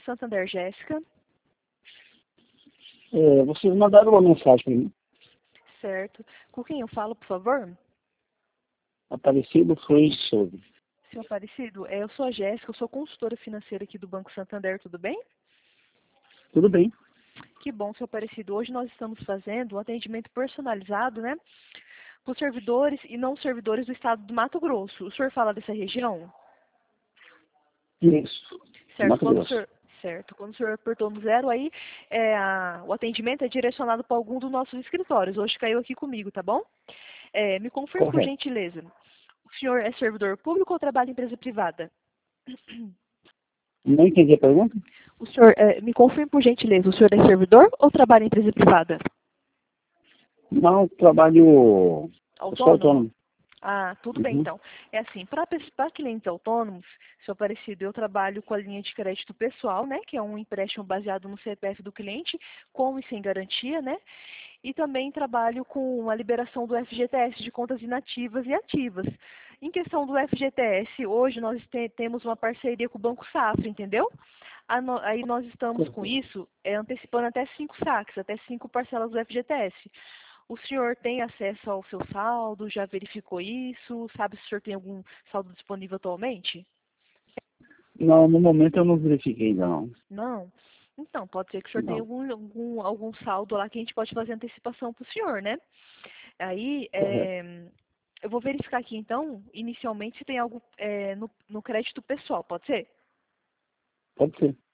Santander, Jéssica. Vocês mandaram uma mensagem para mim. Certo. Com quem eu falo, por favor? Aparecido Cruz de Souza. Senhor Aparecido, eu sou a Jéssica, eu sou consultora financeira aqui do Banco Santander, tudo bem? Tudo bem? Que bom, senhor Aparecido. Hoje nós estamos fazendo um atendimento personalizado, né? Para os servidores e não servidores do estado do Mato Grosso. O senhor fala dessa região? Isso. Certo. Mato Grosso. Quando o senhor apertou no 0, aí o atendimento é direcionado para algum dos nossos escritórios. Hoje caiu aqui comigo, tá bom? Me confirme, por Correto. gentileza. O senhor é servidor público ou trabalha em empresa privada? Não entendi a pergunta? O senhor, me confirme, por gentileza, o senhor é servidor ou trabalha em empresa privada? Não, trabalho... Eu sou Autônomo? autônomo. Ah, tudo bem, Uhum. então. É assim, para clientes autônomos, senhor Aparecido, eu trabalho com a linha de crédito pessoal, né, que é um empréstimo baseado no CPF do cliente, com e sem garantia, né, e também trabalho com a liberação do FGTS de contas inativas e ativas. Em questão do FGTS, hoje nós temos uma parceria com o Banco Safra, entendeu? Aí nós estamos com isso antecipando até 5 saques, até 5 parcelas do FGTS. O senhor tem acesso ao seu saldo? Já verificou isso? Sabe se o senhor tem algum saldo disponível atualmente? Não, no momento eu não verifiquei ainda não. Não? Então, pode ser que o senhor tenha Não. algum saldo lá que a gente pode fazer antecipação para o senhor, né? Aí, Correto. eu vou verificar aqui, então, inicialmente, se tem algo no crédito pessoal, pode ser? Pode ser.